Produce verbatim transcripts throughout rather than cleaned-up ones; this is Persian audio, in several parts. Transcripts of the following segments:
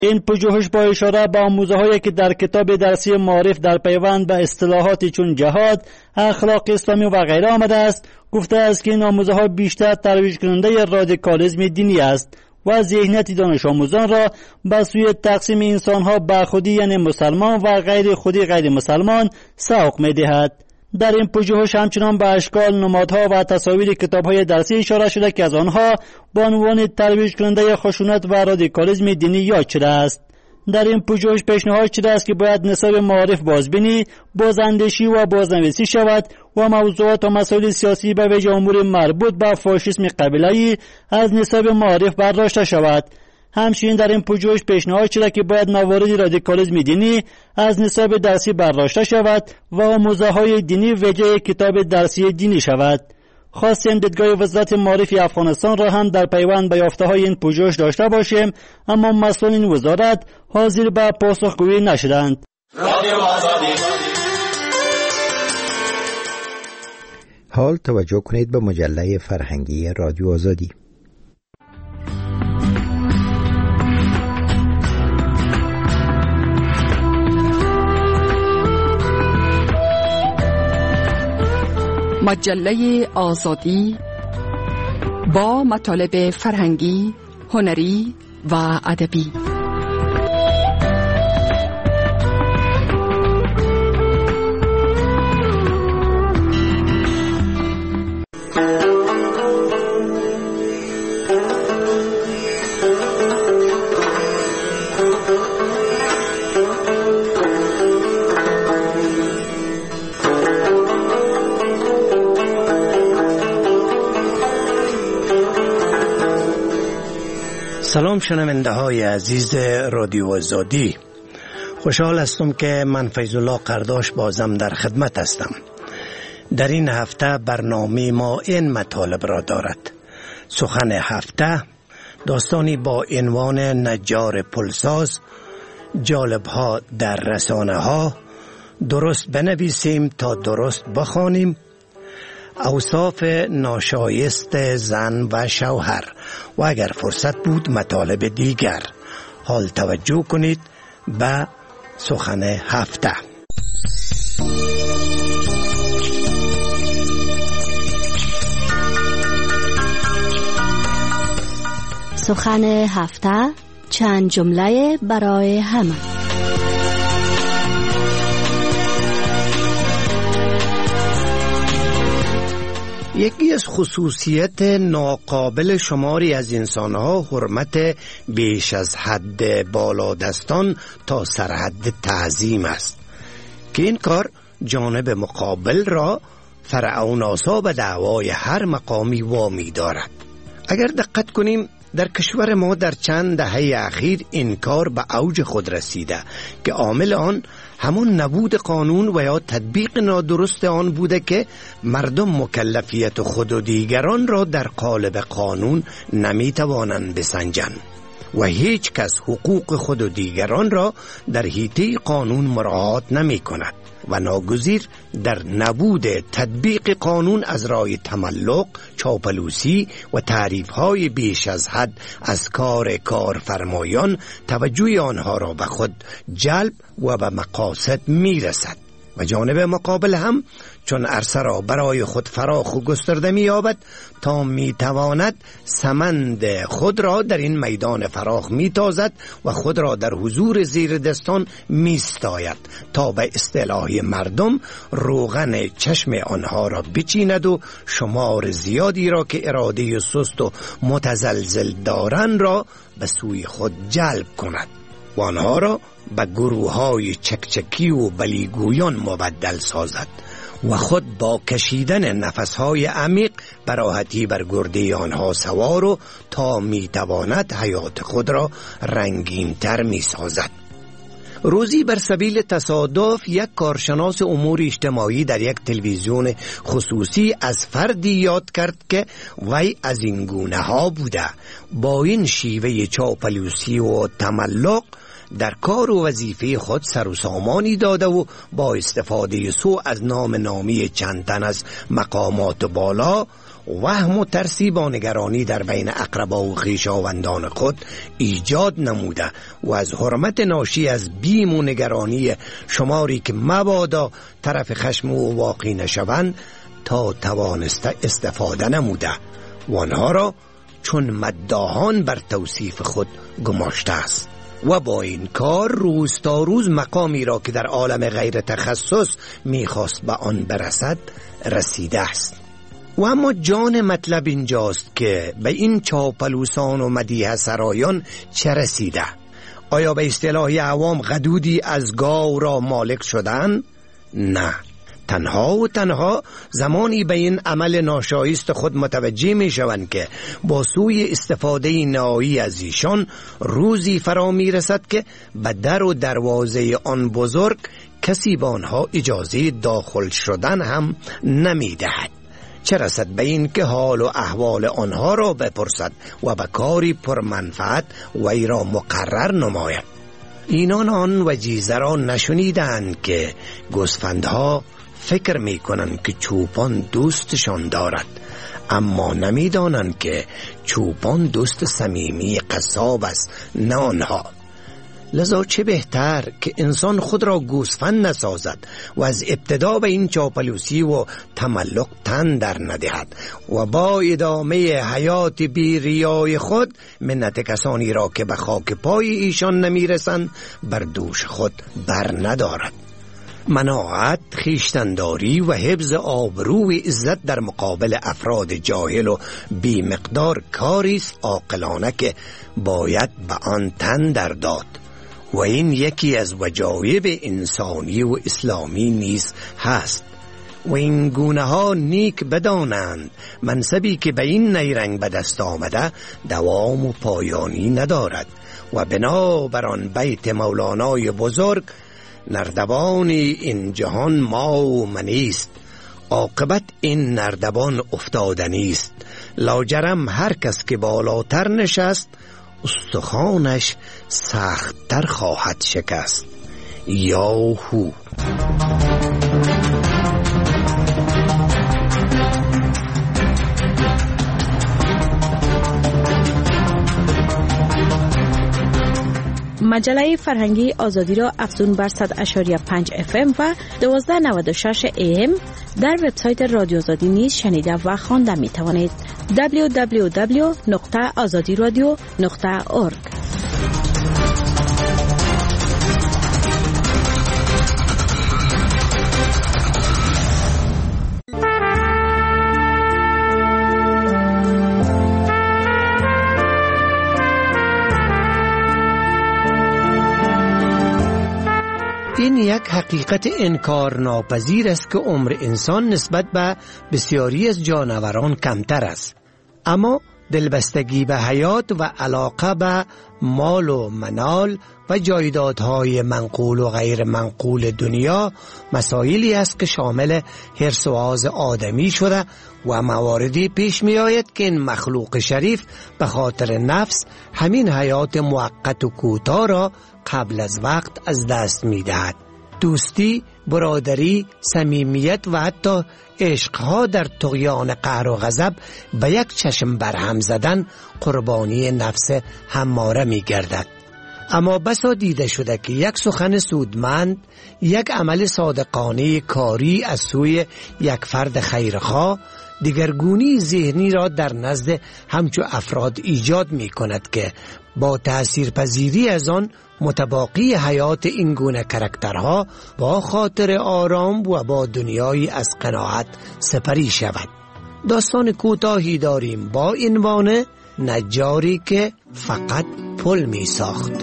این پژوهش با اشاره به آموزه‌هایی که در کتاب درسی معارف در پیوند به اصطلاحاتی چون جهاد، اخلاق اسلامی و غیره آمده است، گفته است که این آموزه‌ها بیشتر ترویج کننده رادیکالیسم دینی است و ذهنیت دانش آموزان را به سوی تقسیم انسان‌ها به خودی یعنی مسلمان و غیر خودی غیر مسلمان سوق می‌دهد. در این پژوهش همچنان به اشکال، نمادها و تصاویر کتاب‌های درسی اشاره شده که از آنها به عنوان ترویج کننده خشونت و رادیکالیسم دینی یاد شده است. در این پژوهش پیشنهاد شده است که باید نصاب معارف بازبینی، بازاندیشی و بازنویسی شود و موضوعات و مسائل سیاسی به ویژه امور مربوط به فاشیسم قبیله‌ای از نصاب معارف برداشته شود. همچنین در این پژوهش پیشنهاد شده که باید موارد رادیکالیسم دینی از نصاب درسی برداشته شود و آموزه‌های دینی وجه کتاب درسی دینی شود. خواستیم دیدگاه وزارت معارف افغانستان را هم در پیوند به یافته‌های این پژوهش داشته باشیم، اما مسئولین وزارت حاضر به پاسخگویی نشدند. حال توجه کنید به مجله فرهنگی رادیو آزادی. مجله آزادی با مطالب فرهنگی، هنری و ادبی. سلام شنونده های عزیز رادیو آزادی، خوشحال هستم که من فیض الله قرداش بازم در خدمت هستم. در این هفته برنامه ما این مطالب را دارد: سخن هفته، داستانی با عنوان نجار پلساز، جالب ها در رسانه ها، درست بنویسیم تا درست بخوانیم، اوصاف ناشایست زن و شوهر و اگر فرصت بود مطالب دیگر. حال توجه کنید به سخن هفته. سخن هفته، چند جمله برای همه. یکی از خصوصیت ناقابل شماری از انسانها حرمت بیش از حد بالادستان تا سرحد تعظیم است که این کار جانب مقابل را فرعوناسا به دعوای هر مقامی وامی دارد. اگر دقت کنیم در کشور ما در چند دهه اخیر این کار به اوج خود رسیده که عامل آن همون نبود قانون و یا تطبیق نادرست آن بوده که مردم مکلفیت خود و دیگران را در قالب قانون نمی توانند بسنجند و هیچ کس حقوق خود و دیگران را در حیطه قانون مراعات نمی کند و ناگزیر در نبود تطبیق قانون از رای تملق، چاپلوسی و تعریف‌های بیش از حد از کار کارفرمایان توجه آنها را به خود جلب و به مقاصد می‌رسد و جانب مقابل هم چون عرصه را برای خود فراخ و گسترده می‌یابد تا می‌تواند سمند خود را در این میدان فراخ می‌تازد و خود را در حضور زیر دستان می‌ستاید تا به اصطلاح مردم روغن چشم آنها را بچیند و شمار زیادی را که اراده سست و متزلزل دارند را به سوی خود جلب کند و آنها را به گروه‌های چکچکی و بلیگویان مبدل سازد و خود با کشیدن نفسهای عمیق براحتی بر گرده آنها سوار و تا میتواند حیات خود را رنگین تر می سازد. روزی بر سبیل تصادف یک کارشناس امور اجتماعی در یک تلویزیون خصوصی از فردی یاد کرد که وی از این گونه ها بوده، با این شیوه چاپلوسی و تملق در کار و وظیفه خود سر و سامانی داده و با استفاده سو از نام نامی چند تن از مقامات بالا وهم و ترسی با نگرانی در بین اقربا و خویشاوندان خود ایجاد نموده و از حرمت ناشی از بیم و نگرانی شماری که مبادا طرف خشم و واقع نشوند تا توانسته استفاده نموده و آنها را چون مداحان بر توصیف خود گماشته است و با این کار روز تا روز مقامی را که در عالم غیر تخصص میخواست به آن برسد رسیده است. و اما جان مطلب اینجاست که به این چاپلوسان و مدیح سرایان چه رسیده؟ آیا به اصطلاح عوام غدودی از گاو را مالک شدن؟ نه، تنها و تنها زمانی به این عمل ناشایست خود متوجه می شوند که با سوی استفاده نهایی از ایشان روزی فرا می رسد که به در و دروازه آن بزرگ کسی با آنها اجازه داخل شدن هم نمی دهد، چه رسد به این که حال و احوال آنها را بپرسد و به کاری پرمنفعت وی را مقرر نماید. اینان آن وجیزه را نشنیدند که گوسفندها فکر می کنند که چوپان دوستشان دارد، اما نمی دانند که چوپان دوست صمیمی قصاب است، نه آنها. لذا چه بهتر که انسان خود را گوسفند نسازد و از ابتدا به این چاپلوسی و تملق تن در ندهد و با ادامه حیات بی ریای خود منت کسانی را که به خاک پای ایشان نمی رسند بر دوش خود بر ندارد. مناعت، خویشتنداری و حفظ آبرو و عزت در مقابل افراد جاهل و بی مقدار کاری است عاقلانه که باید به آن تن در داد و این یکی از وجایب انسانی و اسلامی نیز هست. و این گونه ها نیک بدانند منصبی که به این نیرنگ به دست آمده دوام و پایانی ندارد و بنابر آن بیت مولانای بزرگ نردبان این جهان ما و منیست، عاقبت این نردبان افتادنیست. لاجرم هر کس که بالاتر نشست استخوانش سخت‌تر خواهد شکست. یاهو. مجله فرهنگی آزادی را افزون بر صد و پنج و پنج اف ام و دوازده نود و شش ای ام در وبسایت رادیو آزادی نیز شنیده و خوانده می توانید. دبلیو دبلیو دبلیو نقطه آزادی رادیو نقطه اورگ. این یک حقیقت انکار ناپذیر است که عمر انسان نسبت به بسیاری از جانوران کمتر است، اما دلبستگی به حیات و علاقه به مال و منال و جایدادهای منقول و غیر منقول دنیا مسائلی است که شامل حرص و آز آدمی شده و مواردی پیش می آید که این مخلوق شریف به خاطر نفس همین حیات موقت و کوتاه را قبل از وقت از دست می دهد. دوستی، برادری، صمیمیت و حتی عشقها در طغیان قهر و غضب به یک چشم برهم زدن قربانی نفس هماره می گردد. اما بسا دیده شده که یک سخن سودمند، یک عمل صادقانه کاری از سوی یک فرد خیرخواه دیگرگونی ذهنی را در نزد همچو افراد ایجاد می کند که با تأثیرپذیری از آن متباقی حیات این گونه کرکترها با خاطر آرام و با دنیایی از قناعت سپری شود. داستان کوتاهی داریم با عنوان نجاری که فقط پل می ساخت.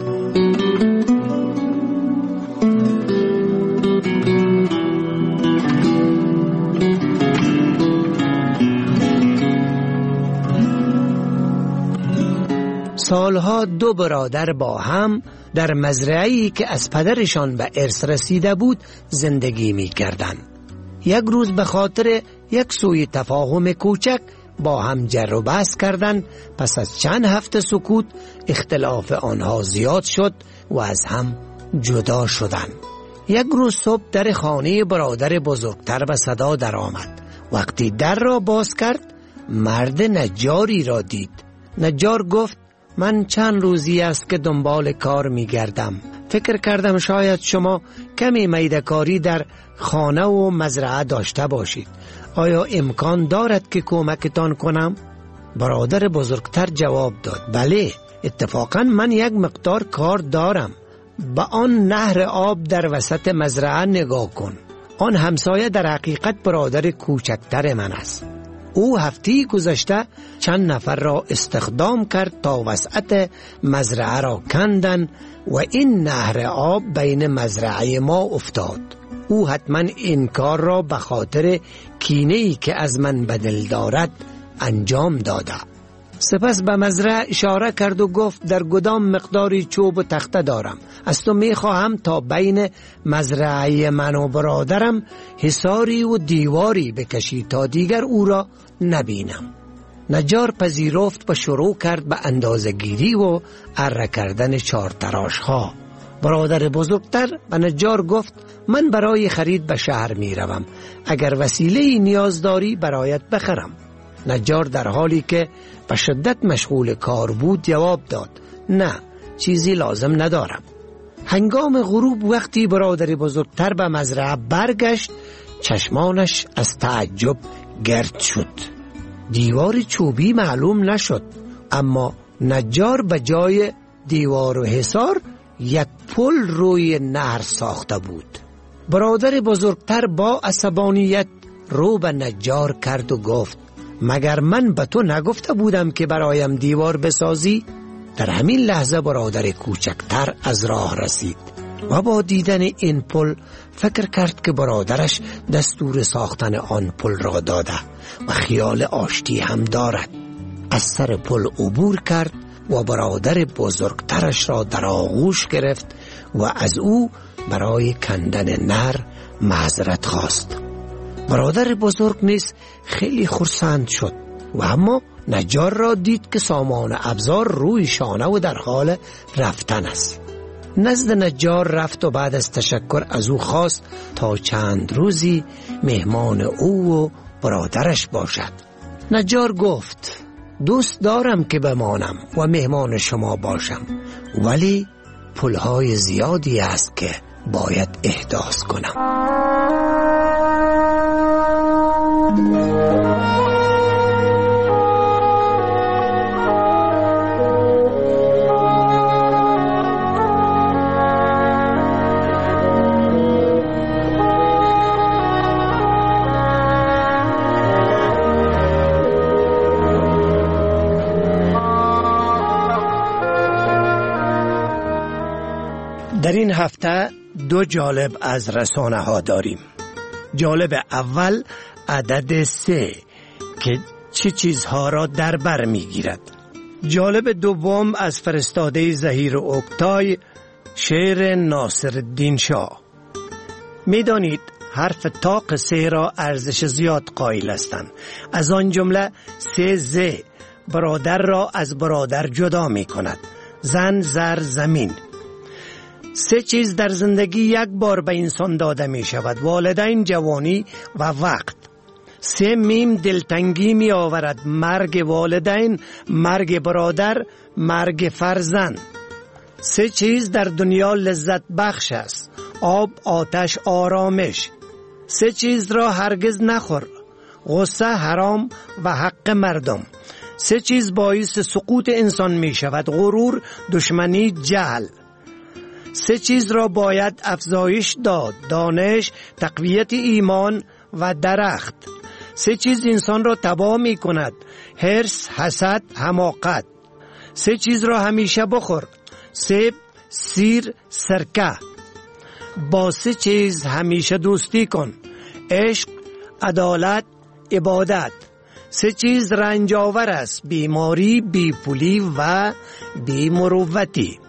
سالها دو برادر با هم در مزرعه‌ای که از پدرشان به ارث رسیده بود زندگی می کردند. یک روز به خاطر یک سوء تفاهم کوچک با هم جر و بحث کردند. پس از چند هفته سکوت اختلاف آنها زیاد شد و از هم جدا شدند. یک روز صبح در خانه برادر بزرگتر به صدا در آمد. وقتی در را باز کرد مرد نجاری را دید. نجار گفت من چند روزی است که دنبال کار می گردم. فکر کردم شاید شما کمی میده‌کاری در خانه و مزرعه داشته باشید. آیا امکان دارد که کمکتان کنم؟ برادر بزرگتر جواب داد بله، اتفاقا من یک مقدار کار دارم. به آن نهر آب در وسط مزرعه نگاه کن. آن همسایه در حقیقت برادر کوچکتر من است. او هفته گذشته چند نفر را استخدام کرد تا وسط مزرعه را کندن و این نهر آب بین مزرعه ما افتاد. او حتما این کار را به خاطر کینه‌ای که از من به دل دارد انجام داده. سپس به مزرعه اشاره کرد و گفت در گدام مقداری چوب و تخته دارم. از تو می خواهم تا بین مزرعه من و برادرم حصاری و دیواری بکشی تا دیگر او را نبینم. نجار پذیرفت و شروع کرد به اندازه‌گیری و اره کردن چارتراش ها. برادر بزرگتر به نجار گفت من برای خرید به شهر می روم. اگر وسیله نیاز داری برایت بخرم. نجار در حالی که به شدت مشغول کار بود جواب داد نه، چیزی لازم ندارم. هنگام غروب وقتی برادر بزرگتر به مزرعه برگشت چشمانش از تعجب گرد شد. دیوار چوبی معلوم نشد، اما نجار به جای دیوار و حصار یک پل روی نهر ساخته بود. برادر بزرگتر با عصبانیت رو به نجار کرد و گفت مگر من به تو نگفته بودم که برایم دیوار بسازی؟ در همین لحظه برادر کوچکتر از راه رسید و با دیدن این پل فکر کرد که برادرش دستور ساختن آن پل را داده و خیال آشتی هم دارد. از سر پل عبور کرد و برادر بزرگترش را در آغوش گرفت و از او برای کندن نهر معذرت خواست. برادر بزرگ نیز خیلی خرسند شد و اما نجار را دید که سامان ابزار روی شانه و در حال رفتن است. نزد نجار رفت و بعد از تشکر از او خواست تا چند روزی مهمان او و برادرش باشد. نجار گفت دوست دارم که بمانم و مهمان شما باشم، ولی پولهای زیادی است که باید احداث کنم. در این هفته دو جالب از رسانه ها داریم. جالب اول عدد سه که چه چیزها را در بر می گیرد. جالب دوم از فرستاده ظهیر اکتای، شعر ناصرالدین شاه. می دانید حرف تاق سه را ارزش زیاد قائل هستند. از آن جمله سه ز برادر را از برادر جدا می کند. زن، زر، زمین. سه چیز در زندگی یک بار به انسان داده می شود: والدین، جوانی و وقت. سه میم دلتنگی می آورد: مرگ والدین، مرگ برادر، مرگ فرزند. سه چیز در دنیا لذت بخش است: آب، آتش، آرامش. سه چیز را هرگز نخور: غصه، حرام و حق مردم. سه چیز باعث سقوط انسان می شود: غرور، دشمنی، جهل. سه چیز را باید افزایش داد: دانش، تقویت ایمان و درخت. سه چیز انسان را تباه می کند: حرص، حسد، حماقت. سه چیز را همیشه بخور: سیب، سیر، سرکه. با سه چیز همیشه دوستی کن: عشق، عدالت، عبادت. سه چیز رنج آور است: بیماری، بیپولی و بیمروتی.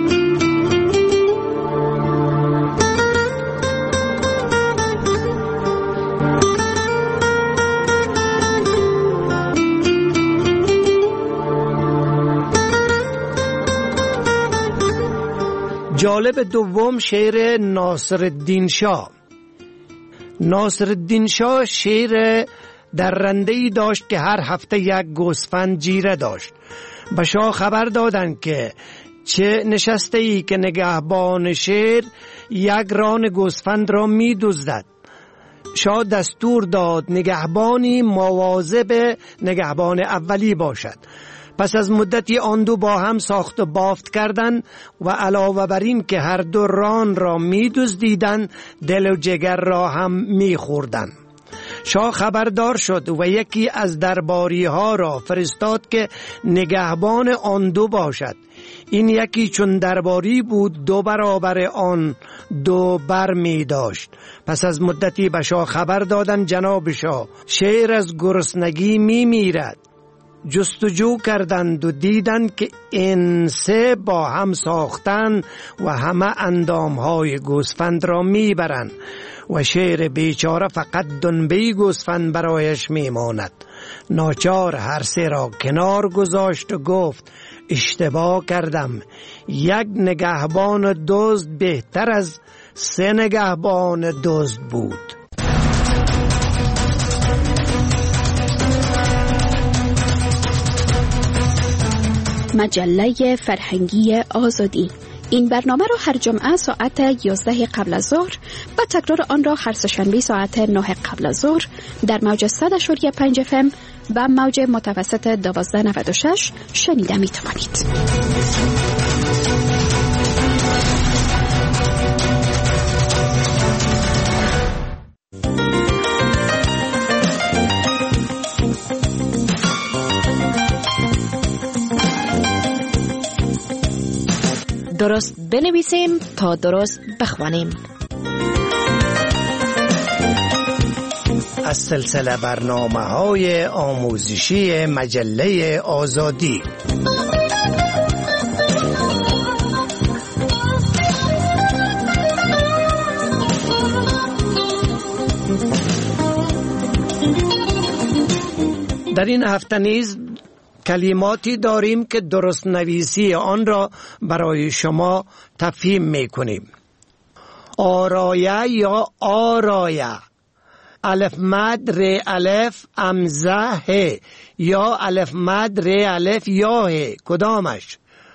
جالب دوم شعر ناصرالدین شاه. ناصرالدین شاه شعر درنده‌ای داشت که هر هفته یک گوسفند جیره داشت. به شاه خبر دادند که چه نشسته ای که نگهبان شیر یک ران گوسفند را می دزدد. شاه دستور داد نگهبانی مواظب نگهبان اولی باشد. پس از مدتی آن دو با هم ساخت و بافت کردند و علاوه بر این که هر دو ران را می دزدیدند، دل و جگر را هم می خوردند. شاه خبردار شد و یکی از درباری ها را فرستاد که نگهبان آن دو باشد. این یکی چون درباری بود دو برابر آن دو بر می داشت. پس از مدتی به شاه خبر دادند جناب شاه شیر از گرسنگی می میرد. جستجو کردند و دیدند که این سه با هم ساختند و همه اندامهای گوسفند را می برند و شیر بیچاره فقط دنبه گوسفند برایش می ماند. ناچار هر سه را کنار گذاشت و گفت اشتباه کردم، یک نگهبان دزد بهتر از سه نگهبان دزد بود. مجله فرهنگی آزادی. این برنامه را هر جمعه ساعت یازده قبل از ظهر و تکرار آن را هر سه‌شنبه ساعت نه قبل از ظهر در موج صد و پنج اف ام و موج متوسط دوازده نود و شش شنیده می توانید. درست بنویسیم تا درست بخوانیم. از سلسله برنامه های آموزشی مجله آزادی. در این هفته نیز کلماتی داریم که درست نویسی آن را برای شما تفهیم می کنیم. آرایه یا آرایه، الف مد ر الف امزه ه یا الف مد ر الف یا ه، کدامش؟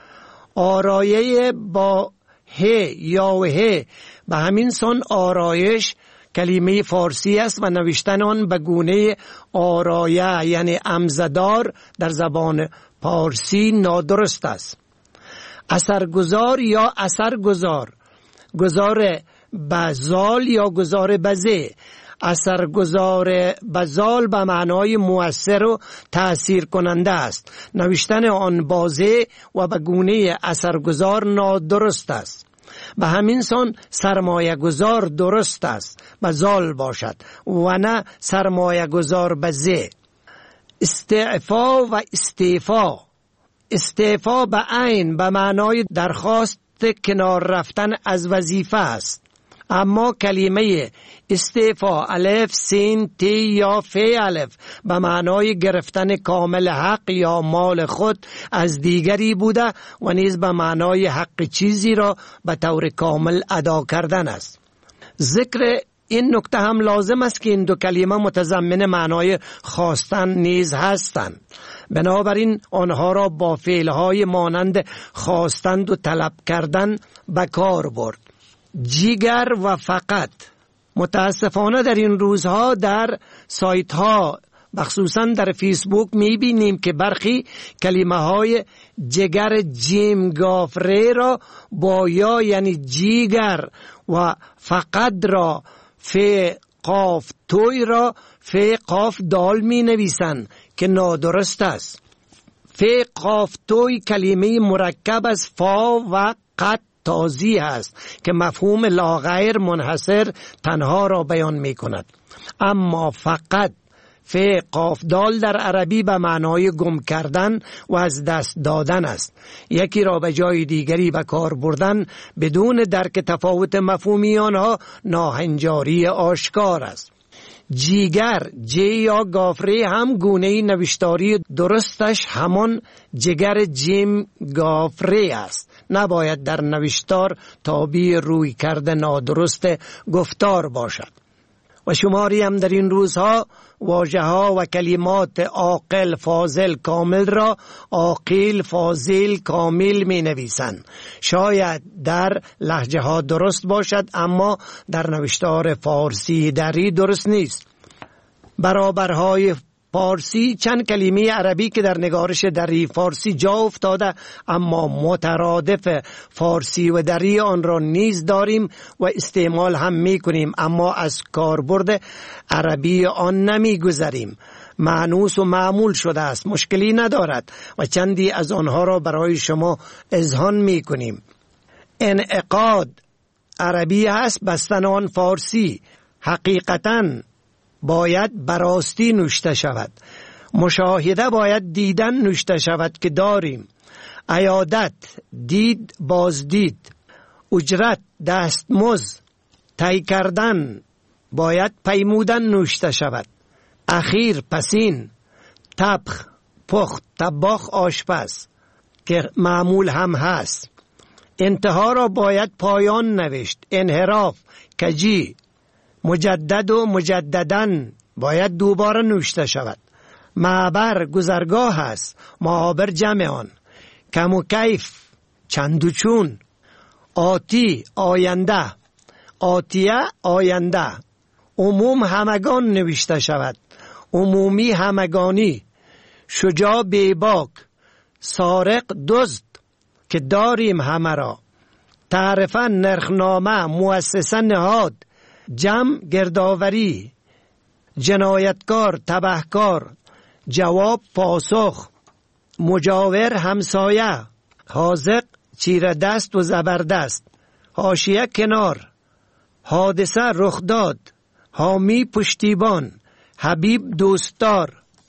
آرایه با ه یا ه به همین سان آرایش کلمه فارسی است و نوشتن آن به گونه آرایه یعنی امزدار در زبان فارسی نادرست است. اثرگذار یا اثرگذار، گذار بزال یا گذار بزه. اثرگذار بزال به معنای مؤثر و تأثیر کننده است. نوشتن آن بازه و به گونه اثرگذار نادرست است. به همین سان سرمایه گذار درست است بزال باشد و نه سرمایه گذار بزه. استعفا و استعفا، استعفا به عین به معنای درخواست کنار رفتن از وظیفه است، اما کلمه استعفا الف سین تی یا فی الف به معنای گرفتن کامل حق یا مال خود از دیگری بوده و نیز به معنای حق چیزی را به طور کامل ادا کردن است. ذکر این نکته هم لازم است که این دو کلمه متضمن معنای خواستن نیز هستند. بنابراین آنها را با فعلهای مانند خواستند و طلب کردن به کار برد. جیگر و فقط. متاسفانه در این روزها در سایت ها بخصوصا در فیسبوک میبینیم که برخی کلمه های جگر جیم گاف ری را با یا یعنی جیگر و فقط را فی قاف توی را فی قاف دال می نویسند که نادرست است. فی قاف توی کلمه مرکب از فا و قط تازی است که مفهوم لاغیر منحصر تنها را بیان می کند. اما فقط فی قاف دال در عربی به معنای گم کردن و از دست دادن است. یکی را به جای دیگری به کار بردن بدون درک تفاوت مفهومی آنها ناهنجاری آشکار است. جیگر جی یا گافری هم گونه نوشتاری درستش همان جگر جیم گافری است. نباید در نوشتار تابع روی کرده نادرست گفتار باشد. و شماری هم در این روزها واژه ها و کلمات عاقل، فاضل، کامل را عاقل، فاضل، کامل می نویسند. شاید در لهجه ها درست باشد اما در نوشتار فارسی دری درست نیست. برابرهای فارسی چند کلمه عربی که در نگارش دری فارسی جا افتاده اما مترادف فارسی و دری آن را نیز داریم و استعمال هم می کنیم اما از کاربرد عربی آن نمی گذریم. مانوس و معمول شده است، مشکلی ندارد و چندی از آنها را برای شما اذعان می کنیم. انعقاد عربی است، بستن آن فارسی. حقیقتاً باید براستی نوشته شود. مشاهده باید دیدن نوشته شود که داریم. عیادت دید بازدید. اجرت دستمزد. طی کردن باید پیمودن نوشته شود. اخیر پسین. طبخ پخت طباخ آشپز که معمول هم هست. انتها را باید پایان نوشت. انحراف کجی. مجدد و مجددن باید دوباره نوشته شود. معبر گذرگاه است، معابر جمع آن. کم و کیف چند و چون. آتی آینده. آتیه آینده. عموم همگان نوشته شود. عمومی همگانی. شجاع بیباک. سارق دزد که داریم همه را. تعرفه نرخنامه مؤسسه نهاد. جمع گردآوری. جنایتکار تبهکار. جواب پاسخ. مجاور همسایه. حاذق چیره دست و زبردست. حاشیه کنار. حادثه رخ داد. حامی پشتیبان. حبیب دوستدار.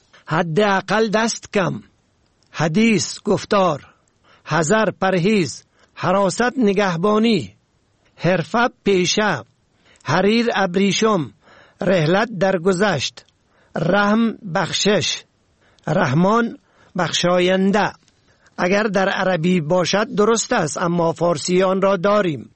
حداقل دست کم. حدیث گفتار. حذر پرهیز. حراست نگهبانی. حرفه پیشه. حریر ابریشم. رحلت درگذشت. رحم بخشش. رحمان بخشاینده. اگر در عربی باشد درست است اما فارسی آن را داریم.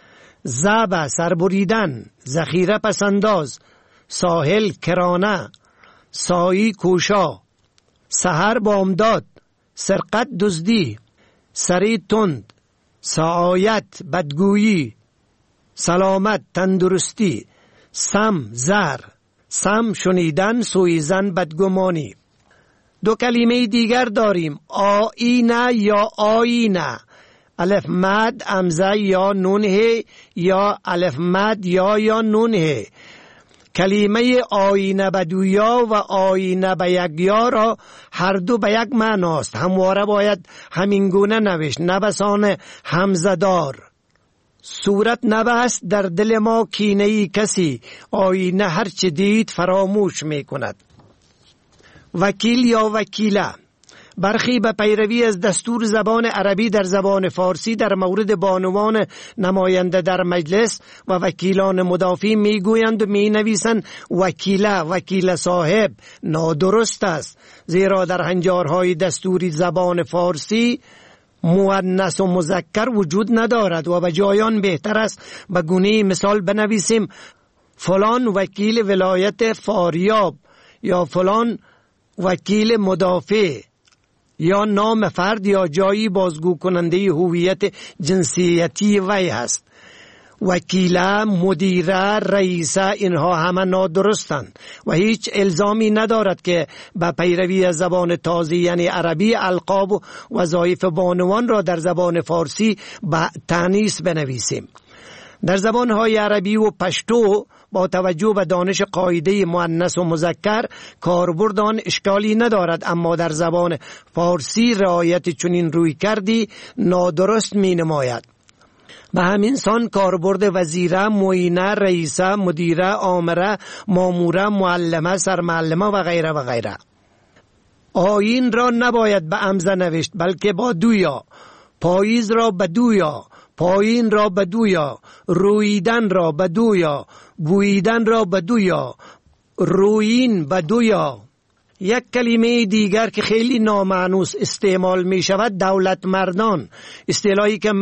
زبا سربریدن. ذخیره پسنداز. ساحل کرانه. سایی کوشا. سحر بامداد. سرقت دزدی. سری تند. سعایت بدگویی. سلامت تندرستی. سم زر. سم شنیدن سویزن بدگمانی. دو کلمه دیگر داریم. آینه یا آینه. الف مد همزه یا نون ه یا الف مد یا یا نون ه. کلمه آینه بدویا و آینه به یکیا را هر دو به یک معناست. همواره باید همینگونه نوشت. نبسان همزه دار. صورت نبست در دل ما کینه ای کسی. آینه هر چه دید فراموش می کند. وکیل یا وکیله. برخی به پیروی از دستور زبان عربی در زبان فارسی در مورد بانوان نماینده در مجلس و وکیلان مدافع می گویند و می نویسند وکیله، وکیل صاحب. نادرست است، زیرا در هنجارهای دستوری زبان فارسی مؤنث و مذکر وجود ندارد و به جایان بهتر است به گونه مثال بنویسیم فلان وکیل ولایت فاریاب یا فلان وکیل مدافع یا نام فرد یا جایی بازگو کننده هویت جنسیتی وی هست. وکیله، مدیره، رئیسه اینها همه نادرستند و هیچ الزامی ندارد که به پیروی از زبان تازه یعنی عربی القاب و وظایف بانوان را در زبان فارسی به تانیث بنویسیم. در زبانهای عربی و پشتو با توجه به دانش قاعده مؤنث و مذکر کاربرد آن اشکالی ندارد، اما در زبان فارسی رعایت چنین روی کردی نادرست می نماید. به همین سان کاربرد وزیره، معینه، رئیسه، مدیره، آمره، ماموره، معلمه، سرمعلمه و غیره و غیره. آیین را نباید به همزه نوشت بلکه با دویا. پاییز را به دویا. پایین را به دویا. رویدن را به دویا. بویدن را به دویا. رویین به دویا. یک کلمه دیگر که خیلی نامانوس استعمال می شود دولت مردان، اصطلاحی که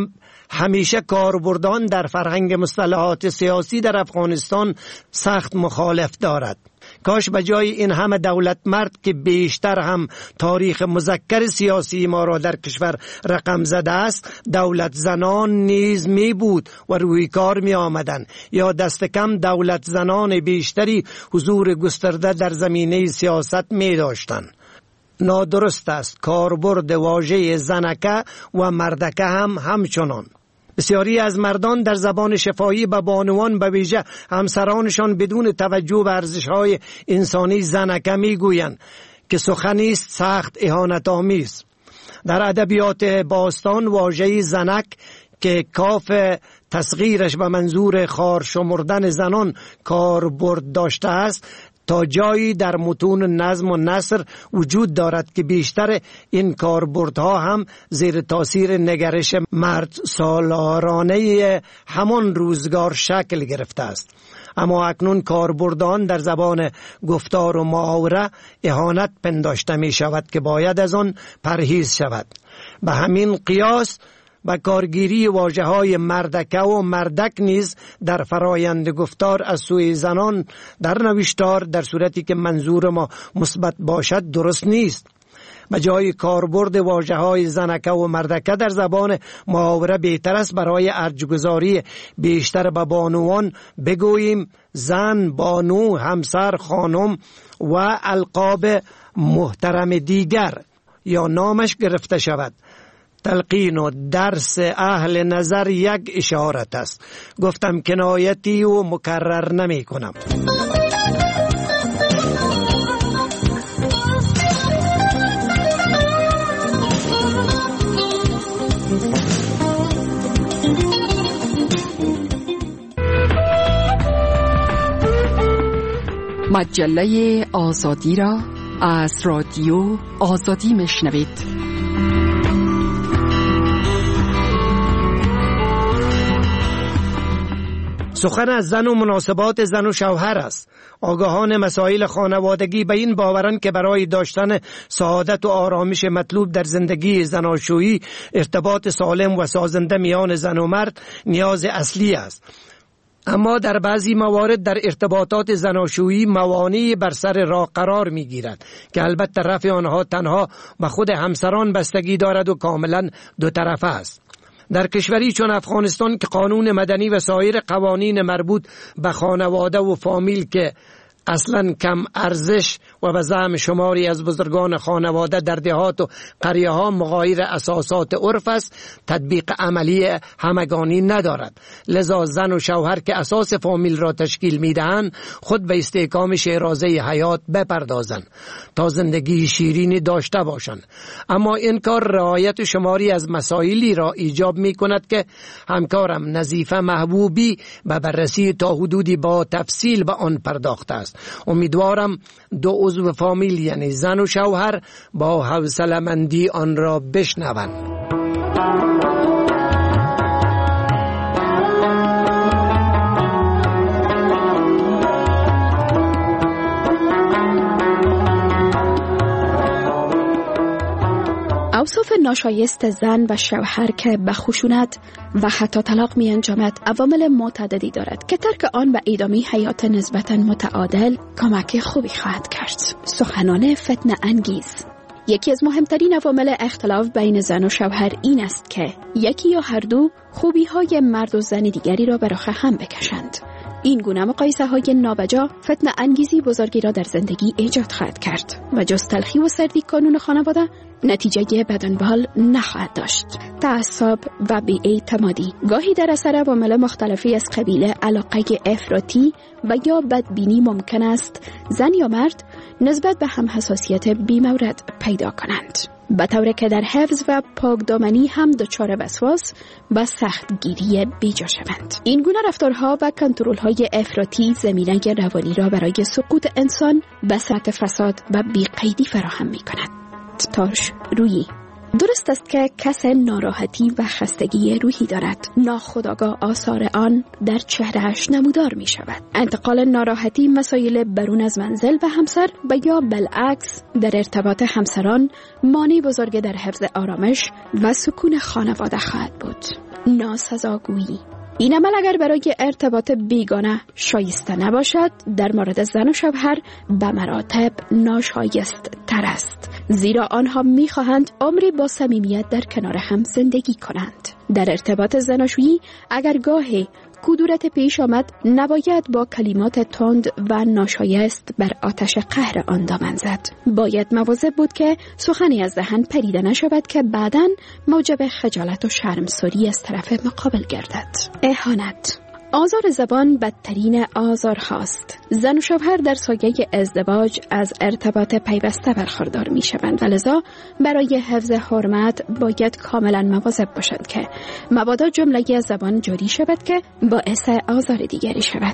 همیشه کاربردان در فرهنگ مصطلحات سیاسی در افغانستان سخت مخالف دارد. کاش به جای این همه دولت مرد که بیشتر هم تاریخ مذکر سیاسی ما را در کشور رقم زده است، دولت زنان نیز می بود و روی کار می آمدن، یا دست کم دولت زنان بیشتری حضور گسترده در زمینه سیاست می داشتن. نادرست است کاربرد واژه زنکه و مردکه هم همچنان. بسیاری از مردان در زبان شفاهی به بانوان به ویژه همسرانشان بدون توجه به ارزش‌های انسانی زنکه میگویند که سخنی است سخت اهانت‌آمیز. در ادبیات باستان واژه زنک که کاف تصغیرش به منظور خار شمردن زنان کاربرد داشته است، تا جایی در متون نظم و نثر وجود دارد که بیشتر این کاربردها هم زیر تاثیر نگرش مرد سالارانه همان روزگار شکل گرفته است. اما اکنون کاربردان در زبان گفتار و محاوره اهانت پنداشته می شود که باید از آن پرهیز شود. به همین قیاس و کارگیری واژه‌های مردکه و مردک نیز در فرایند گفتار از سوی زنان در نوشتار در صورتی که منظور ما مثبت باشد درست نیست. به جای کاربرد واژه‌های زنکه و مردکه در زبان محاوره بهتر است برای ارجگذاری بیشتر به بانوان بگوییم زن، بانو، همسر، خانم و القاب محترم دیگر یا نامش گرفته شود. تلقین و درس اهل نظر یک اشارت است. گفتم کنایتی و مکرر نمی کنم. مجله آزادی را از رادیو آزادی میشنوید. سخن از زن و مناسبات زن و شوهر است. آگاهان مسائل خانوادگی به این باورند که برای داشتن سعادت و آرامش مطلوب در زندگی زناشویی ارتباط سالم و سازنده میان زن و مرد نیاز اصلی است. اما در بعضی موارد در ارتباطات زناشویی موانعی بر سر راه قرار می گیرد که البته رفع آنها تنها به خود همسران بستگی دارد و کاملا دو طرفه است. در کشوری چون افغانستان که قانون مدنی و سایر قوانین مربوط به خانواده و فامیل که اصلا کم ارزش و به زعم شماری از بزرگان خانواده در دهات و قریه ها مغایر اساسات عرف است، تطبیق عملی همگانی ندارد. لذا زن و شوهر که اساس فامیل را تشکیل میدهند خود به استحکام شیرازه حیات بپردازند تا زندگی شیرینی داشته باشند. اما این کار رعایت شماری از مسائلی را ایجاب می کند که همکارم نظیفه محبوبی به بررسی تا حدودی با تفصیل به آن پرداخته است. امیدوارم دو عضو فامیل یعنی زن و شوهر با حوصله‌مندی آن را بشنوند. اوصاف ناشایست زن و شوهر که به خشونت و حتی طلاق می انجامد عوامل متعددی دارد که ترک آن به ادامه حیات نسبتاً متعادل کمک خوبی خواهد کرد. سخنان فتنه انگیز. یکی از مهمترین عوامل اختلاف بین زن و شوهر این است که یکی یا هر دو خوبی های مرد و زن دیگری را به راه هم بکشند. این گونه مقایسه های نابجا فتنه انگیزی بزرگی را در زندگی ایجاد خواهد کرد و جز تلخی و سردی کانون خانواده نتیجه بدنبال نخواهد داشت. تعصب و بی‌اعتمادی گاهی در اثر عوامل مختلفی از قبیل علاقه افراطی و یا بدبینی ممکن است زن یا مرد نسبت به هم حساسیت بی‌مورد پیدا کنند، به طوری که در حفظ و پاکدامنی هم دچار وسواس و سختگیری بیجا شوند. این گونه رفتارها و کنترل‌های افراطی زمینه روانی را برای سقوط انسان به سطح فساد و بی‌قیدی فراهم می‌کند. تاش رویی. درست است که کس ناراحتی و خستگی روحی دارد، ناخودآگاه آثار آن در چهرهش نمودار می شود. انتقال ناراحتی مسائل برون از منزل و همسر و یا بالعکس در ارتباط همسران مانع بزرگ در حفظ آرامش و سکون خانواده خواهد بود. ناسزاگویی. این عمل اگر برای ارتباط بیگانه شایسته نباشد، در مورد زن و شوهر به مراتب ناشایست تر است، زیرا آنها می‌خواهند عمری با صمیمیت در کنار هم زندگی کنند. در ارتباط زناشویی اگر گاهی کدورت پیش آمد، نباید با کلمات تند و ناشایست بر آتش قهر آن دامن زد. باید مواظب بود که سخنی از دهن پریده نشود که بعداً موجب خجالت و شرمساری از طرف مقابل گردد. اهانت. آزار زبان بدترین آزار هاست. زن و شوهر در سایه ازدواج از ارتباط پیوسته برخوردار می شوند و لذا برای حفظ حرمت باید کاملا مواظب باشند که مبادا جمله از زبان جاری شود که باعث آزار دیگری شود.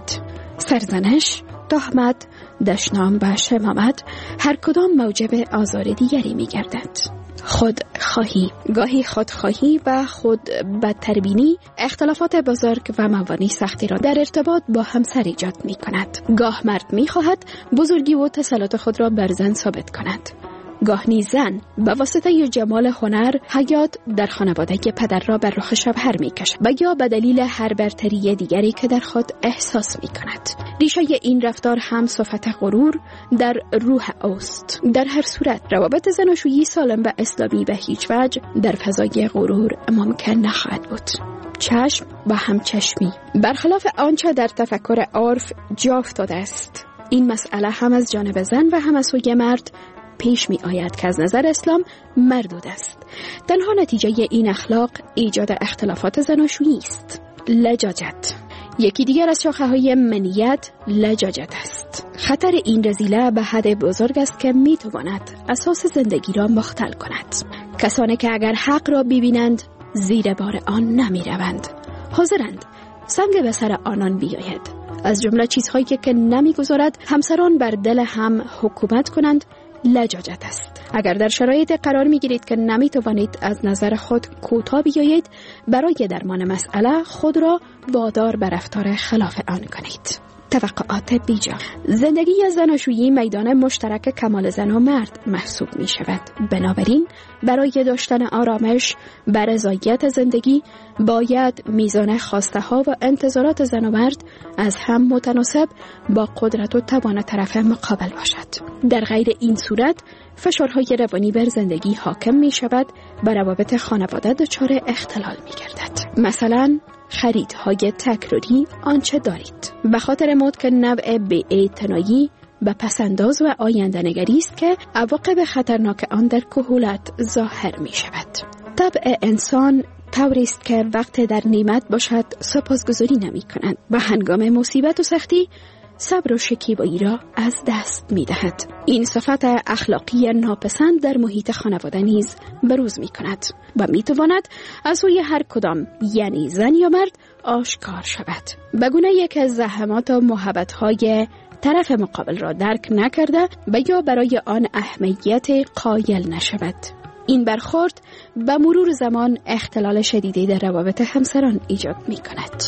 سرزنش، تهمت، دشنام و شمامت هر کدام موجب آزار دیگری می گردد. خود خواهی. گاهی خودخواهی و خود بدتربینی اختلافات بزرگ و موانع سختی را در ارتباط با همسر ایجاد می کند. گاه مرد می خواهد بزرگی و تسلط خود را بر زن ثابت کند. گاه نیز زن به واسطه جمال هنر حیات در خانواده پدر را بر رخ شوهر می کشد و یا به دلیل هر برتری دیگری که در خود احساس می کند. ریشه این رفتار هم صفت غرور در روح اوست. در هر صورت روابط زناشویی سالم و اسلامی به هیچ وجه در فضای غرور ممکن نخواهد بود. چشم و همچشمی. برخلاف آنچه در تفکر عرف جا افتاده است، این مسئله هم از جانب زن و هم از سوی مرد پیش می آید که از نظر اسلام مردود است. تنها نتیجه این اخلاق ایجاد اختلافات زناشویی است. لجاجت. یکی دیگر از شاخه های منیت لجاجت است. خطر این رذیله به حد بزرگ است که می تواند اساس زندگی را مختل کند. کسانی که اگر حق را ببینند زیر بار آن نمی روند، حاضرند سنگ به سر آنان بیاید. از جمله چیزهایی که نمی گذارد همسران بر دل هم حکومت کنند لجاجت است. اگر در شرایط قرار می گیرید که نمی توانید از نظر خود کوتاه بیایید، برای درمان مسئله خود را وادار به رفتار خلاف آن کنید. توقعات بیجا. زندگی زناشویی میدان مشترک کمال زن و مرد محسوب می شود. بنابراین برای داشتن آرامش و رضایت زندگی باید میزان خواسته ها و انتظارات زن و مرد از هم متناسب با قدرت و توان طرف مقابل باشد. در غیر این صورت فشارهای روانی بر زندگی حاکم می شود و روابط خانواده دچار اختلال می گردد. مثلا خریدهای تکراری آنچه دارید به خاطر موت که نوع بی‌اعتنایی و پسنداز و آینده نگری است که عواقب خطرناک آن در کهولت ظاهر می شود. طبع انسان طوری است که وقت در نعمت باشد سپاسگزاری نمی کند و هنگام مصیبت و سختی صبر و شکیبایی را از دست می دهد. این صفت اخلاقی ناپسند در محیط خانواده نیز بروز می کند و می تواند از سوی هر کدام یعنی زن یا مرد آشکار شود. به گونه یک از زحمات و محبت های طرف مقابل را درک نکرده و یا برای آن اهمیت قایل نشود. این برخورد به مرور زمان اختلال شدیدی در روابط همسران ایجاد می کند.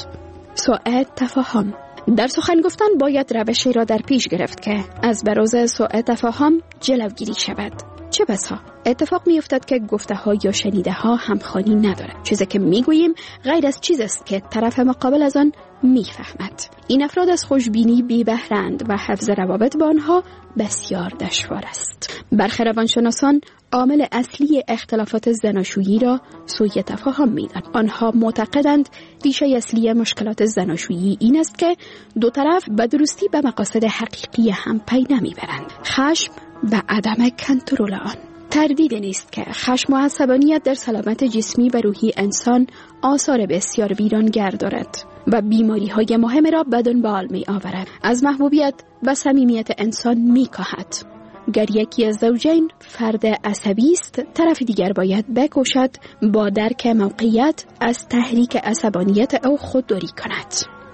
سوء تفاهم. در سخن گفتن باید روشی را در پیش گرفت که از بروز سوء تفاهم جلوگیری شود. چه بسا اتفاق می افتد که گفته ها یا شنیده ها همخوانی ندارد. چیزی که می گوییم غیر از چیز است که طرف مقابل از آن می فهمد. این افراد از خوشبینی بی بهرند و حفظ روابط با آنها بسیار دشوار است. برخی روانشناسان عامل اصلی اختلافات زناشویی را سوء تفاهم می‌دانند. آنها معتقدند ریشه اصلی مشکلات زناشویی این است که دو طرف به درستی به مقاصد حقیقی هم پی نمیبرند. خشم و عدم کنترل آن. تردید نیست که خشم و عصبانیت در سلامت جسمی و روحی انسان آثار بسیار ویرانگر دارد و بیماری‌های مهم را به دنبال می‌آورد. از محبوبیت و صمیمیت انسان می‌کاهد. گر یکی از زوجین فرد عصبی است، طرف دیگر باید بکوشد با درک موقعیت از تحریک عصبانیت او خودداری کند.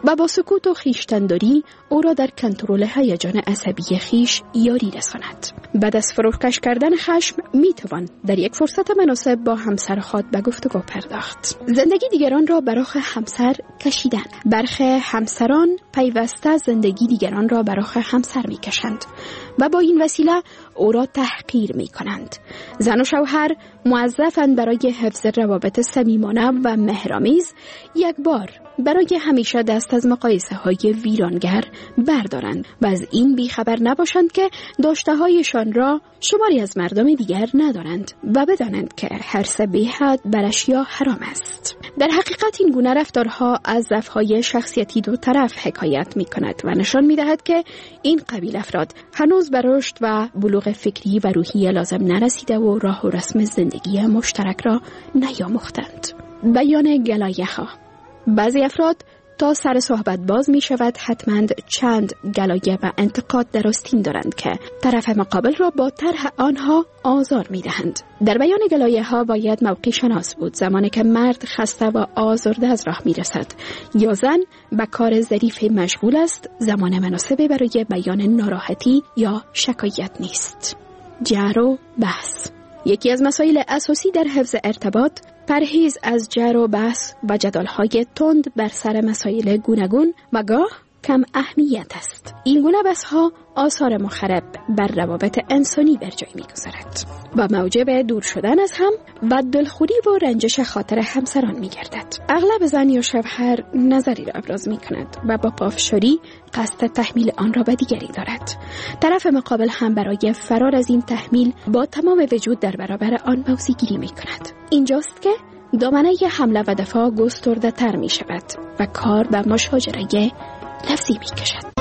و با سکوت و خویشتن‌داری او را در کنترل هیجان عصبی خیش یاری رساند. بعد از فروکش کردن خشم می توان در یک فرصت مناسب با همسر خود به گفتگو پرداخت. زندگی دیگران را برای همسر کشیدن. برخی همسران پیوسته زندگی دیگران را برای همسر می کشند و با این وسیله او را تحقیر می کنند. زن و شوهر موظفند برای حفظ روابط صمیمانه و مهرآمیز یک بار برای همیشه دست از مقایسه های ویرانگر بردارند و از این بیخبر نباشند که داشته هایشان را شماری از مردم دیگر ندارند و بدانند که حرص بی‌حد بر اشیا حرام است. در حقیقت این گونه رفتارها از ضعف‌های شخصیتی دو طرف حکایت می کند و نشان می دهد که این قبیل افراد هنوز به رشد و بلوغ فکری و روحی لازم نرسیده و راه و رسم زندگی مشترک را نیاموختند. بیان گلایه‌ها. بعضی افراد تا سر صحبت باز می شود حتما چند گلایه و انتقاد در آستین دارند که طرف مقابل را با طرح آنها آزار می دهند. در بیان گلایه ها باید موقع شناس بود، زمانی که مرد خسته و آزرده از راه می رسد یا زن به کار ظریف مشغول است، زمان مناسب برای بیان ناراحتی یا شکایت نیست. جر و بحث. یکی از مسائل اساسی در حفظ ارتباط پرهیز از جر و بحث و جدال‌های تند بر سر مسائل گوناگون و گاه کم اهمیت است. این گونه بحث‌ها آثار مخرب بر روابط انسانی بر جای می‌گذارد و موجب دور شدن از هم و دلخوری و رنجش خاطر همسران می‌گردد. اغلب زن یا شوهر نظری را ابراز می‌کند و با پافشاری قصد تحمیل آن را به دیگری دارد. طرف مقابل هم برای فرار از این تحمیل با تمام وجود در برابر آن موضع‌گیری می‌کند. اینجاست که دامنه حمله و دفاع گسترده تر می‌شود و کار به مشاجره لفظی می‌کشد.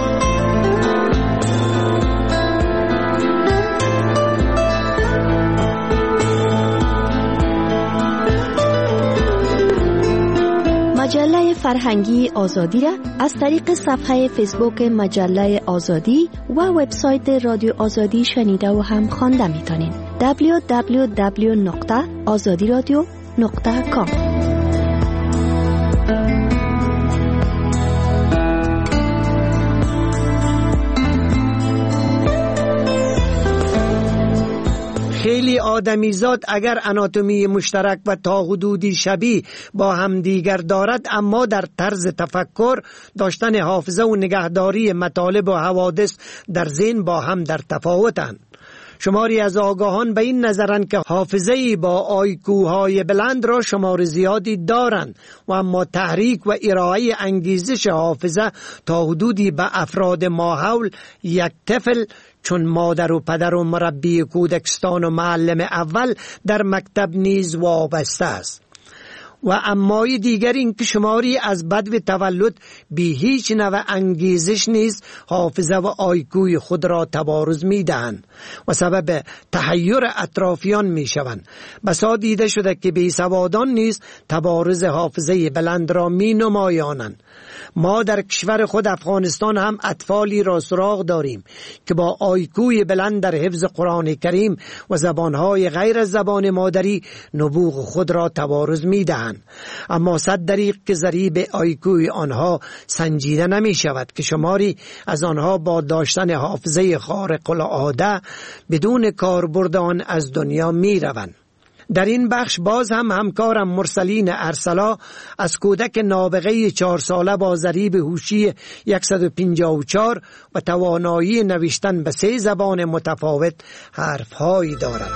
مجله فرهنگی آزادی را از طریق صفحه فیسبوک مجله آزادی و وبسایت رادیو آزادی شنیده و هم خوانده می‌تونید. دبلیو دبلیو دبلیو نقطه آزادی رادیو نقطه کام. خیلی آدمیزاد اگر اناتومی مشترک و تا حدودی شبیه با هم دیگر دارد، اما در طرز تفکر، داشتن حافظه و نگهداری مطالب و حوادث در ذهن با هم در تفاوتند. شماری از آگاهان به این نظرند که حافظه‌ای با آیکوهای بلند را شمار زیادی دارند و اما تحریک و ارائه انگیزش حافظه تا حدودی به افراد ماحول یک طفل چون مادر و پدر و مربی کودکستان و معلم اول در مکتب نیز وابسته است. و امای دیگر این که شماری از بدو تولد بی هیچ نوع انگیزش نیز حافظه و آیکوی خود را تبارز می دهند و سبب تحیر اطرافیان می شوند. بسا دیده شده که بی سوادان نیز تبارز حافظه بلند را می نمایانند. ما در کشور خود افغانستان هم اطفالی را سراغ داریم که با آیکوی بلند در حفظ قرآن کریم و زبانهای غیر از زبان مادری نبوغ خود را تبارز می دهند. اما صد دریغ که ضریب آیکوی آنها سنجیده نمی شود که شماری از آنها با داشتن حافظه خارق العاده بدون کاربرد آن از دنیا می روند. در این بخش باز هم همکارم مرسلین ارسلا از کودک نابغه چهار ساله با ضریب هوشی صد و پنجاه و چهار و توانایی نوشتن به سه زبان متفاوت حرفهایی دارد.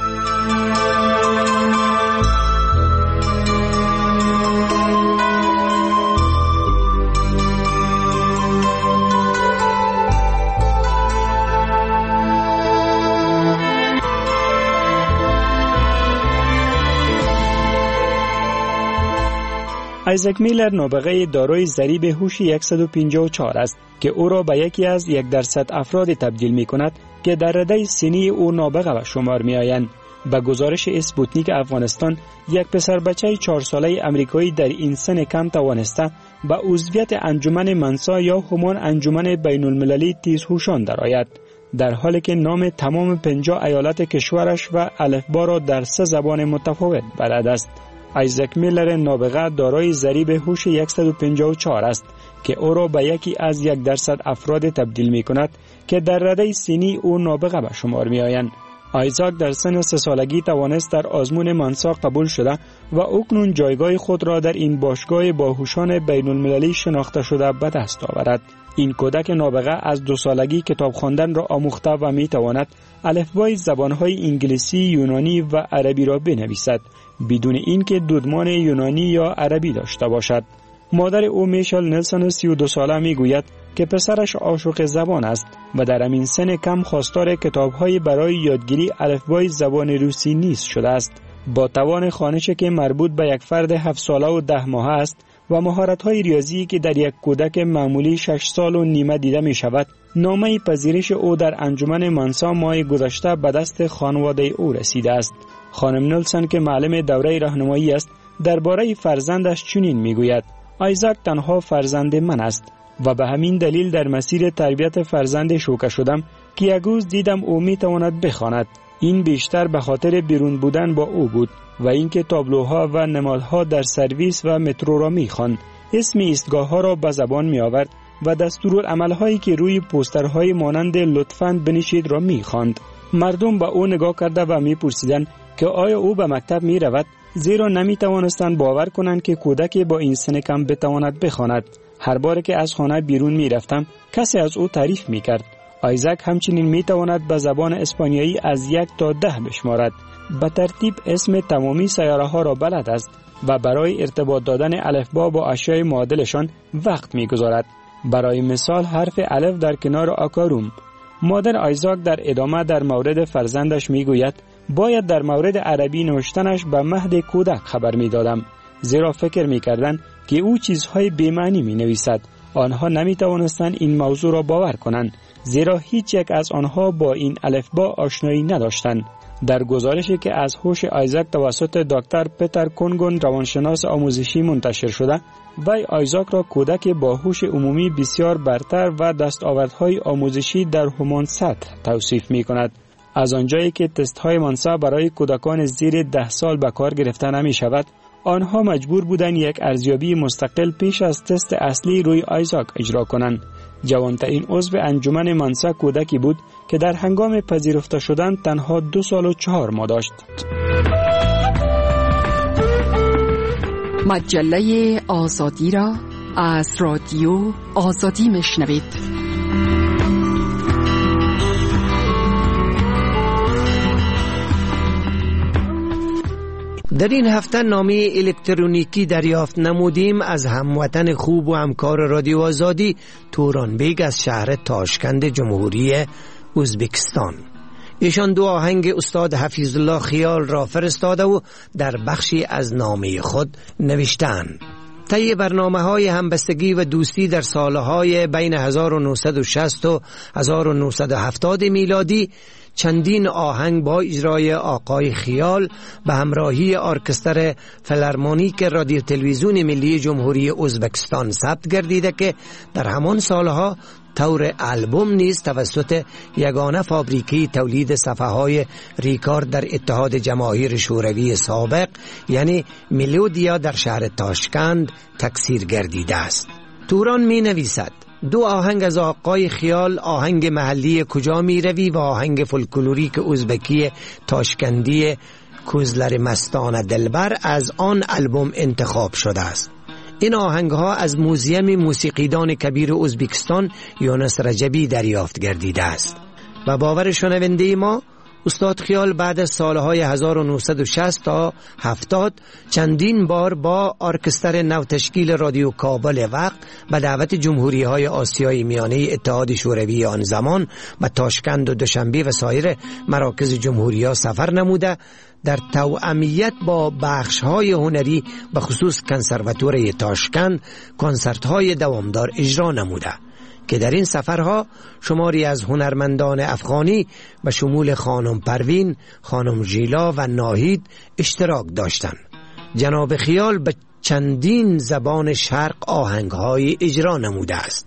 آیزک میلر نابغه دارای ضریب هوشی صد و پنجاه و چهار است که او را به یکی از یک درصد افراد تبدیل می کند که در رده سنی او نابغه و شمار می آیند. به گزارش اسپوتنیک افغانستان، یک پسر بچه چهار ساله امریکایی در این سن کم توانسته به عضویت انجمن منسا یا همان انجمن بین المللی تیزهوشان درآید، در حالی که نام تمام پنجاه ایالت کشورش و الفبا را در سه زبان متفاوت بلد است. آیزاک میلر نابغه دارای ضریب هوش صد و پنجاه و چهار است که او را به یکی از یک درصد افراد تبدیل می کند که در رده سنی او نابغه به شمار می آیند. آیزاک در سن سه سالگی توانست در آزمون منسا قبول شده و اکنون جایگاه خود را در این باشگاه باهوشان بین المللی شناخته شده به دست آورد. این کودک نابغه از دو سالگی کتاب خواندن را آموخته و می تواند الفبای زبانهای انگلیسی، یونانی و عربی را بنویسد بدون اینکه دودمان یونانی یا عربی داشته باشد. مادر او میشل نلسون سی و دو ساله می گوید که پسرش عاشق زبان است و در همین سن کم خواستار کتاب‌های برای یادگیری الفبای زبان روسی نیز شده است. با توان خوانش که مربوط به یک فرد هفت ساله و ده ماهه است و مهارت‌های ریاضی که در یک کودک معمولی شش سال و نیمه دیده می شود، نامه پذیرش او در انجمن منسا ماه گذشته به دست خانواده او رسیده است. خانم نلسون که معلم دوره راهنمایی است درباره فرزندش چنین میگوید: آیزاک تنها فرزند من است و به همین دلیل در مسیر تربیت فرزند شوکه شدم که یک روز دیدم او می تواند بخواند. این بیشتر به خاطر بیرون بودن با او بود و اینکه تابلوها و نمادها در سرویس و مترو را می خواند. اسم ایستگاه ها را به زبان می آورد و دستورالعملهایی که روی پوسترهای مانند لطفاً بنشید را می خواند. مردم به او نگاه کرده و می پرسیدند که آیا او به مکتب می رود، زیرا نمی توانستند باور کنند که کودک با این سن کم بتواند بخواند. هر بار که از خانه بیرون می رفتم کسی از او تعریف می کرد. آیزاک همچنین می تواند به زبان اسپانیایی از یک تا ده بشمارد. به ترتیب اسم تمامی سیاره ها را بلد است و برای ارتباط دادن الفبا با اشیاء معادلشان وقت می گذارد. برای مثال حرف الف در کنار آکاروم. مادر آیزاک در ادامه در مورد فرزندش می گوید: باید در مورد عربی نوشتنش به مهد کودک خبر می دادم، زیرا فکر می کردن که او چیزهای بی‌معنی می نویسد. آنها نمی توانستند این موضوع را باور کنند، زیرا هیچ یک از آنها با این الفبا آشنایی نداشتند. در گزارشی که از هوش آیزاک توسط دکتر پیتر کونگون روانشناس آموزشی منتشر شده، وی آیزاک را کودک با هوش عمومی بسیار برتر و دستاوردهای آموزشی در همان سطح توصیف می کند. از آنجایی که تست های منسا برای کودکان زیر ده سال به کار گرفته نمی شود، آنها مجبور بودند یک ارزیابی مستقل پیش از تست اصلی روی آیزاک اجرا کنند. جوانترین عضو انجمن منسا کودکی بود که در هنگام پذیرفته شدن تنها دو سال و چهار ماه داشت. مجله آزادی را از رادیو آزادی میشنوید. در این هفته نامه الکترونیکی دریافت نمودیم از هموطن خوب و همکار رادیو آزادی توران بیگ از شهر تاشکند جمهوری ازبکستان. ایشان دو آهنگ استاد حفیظ الله خیال را فرستاده و در بخشی از نامه خود نوشتند: طی برنامه‌های همبستگی و دوستی در سالهای بین هزار و نهصد و شصت و هزار و نهصد و هفتاد میلادی چندین آهنگ با اجرای آقای خیال به همراهی ارکستر فیلارمونیک رادیو تلویزیون ملی جمهوری ازبکستان ثبت گردیده که در همان سالها طور آلبوم نیز توسط یگانه فابریکی تولید صفحه‌های ریکارد در اتحاد جماهیر شوروی سابق یعنی ملودیا در شهر تاشکند تکثیر گردیده است. توران می نویسد: دو آهنگ از آقای خیال، آهنگ محلی کجا می روی و آهنگ فولکلوریک ازبکی تاشکندی کوزلر مستان دلبر از آن آلبوم انتخاب شده است. این آهنگ ها از موزیم موسیقیدان کبیر ازبکستان یونس رجبی دریافت گردیده است و باور شنونده ما استاد خیال بعد از سالهای هزار و نهصد و شصت تا هفتاد چندین بار با ارکستر نوتشکیل رادیو کابل وقت به دعوت جمهوری های آسیای میانه اتحاد شوروی آن زمان و تاشکند و دوشنبه و سایر مراکز جمهوری ها سفر نموده در توأمیت با بخش های هنری به خصوص کنسرواتوری تاشکند کنسرت های دوامدار اجرا نموده که در این سفرها شماری از هنرمندان افغانی به شمول خانم پروین، خانم ژیلا و ناهید اشتراک داشتند. جناب خیال به چندین زبان شرق آهنگ‌های اجرا نموده است.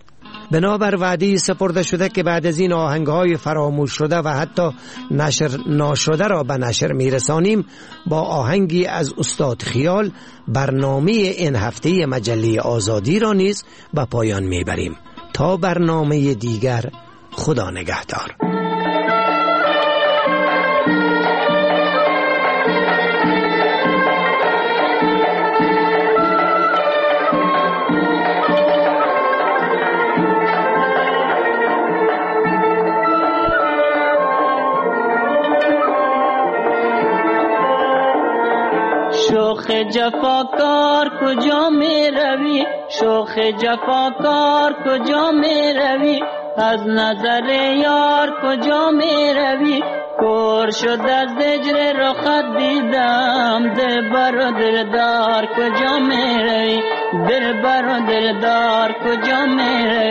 بنابر وعده سپرده شده که بعد از این آهنگ‌های فراموش شده و حتی نشر ناشده را به نشر میرسانیم، با آهنگی از استاد خیال برنامه این هفته مجله آزادی را نیز به پایان میبریم. تا برنامه دیگر، خدا نگهدار. شوخ جفاکار کجا می روی، شوخ جفاکار کجا می روی، از نظر یار کجا می روی، کور شد از زجر رخت دیدم، دلبر و دلدار کجا می روی، دلبر و دلدار کجا می روی.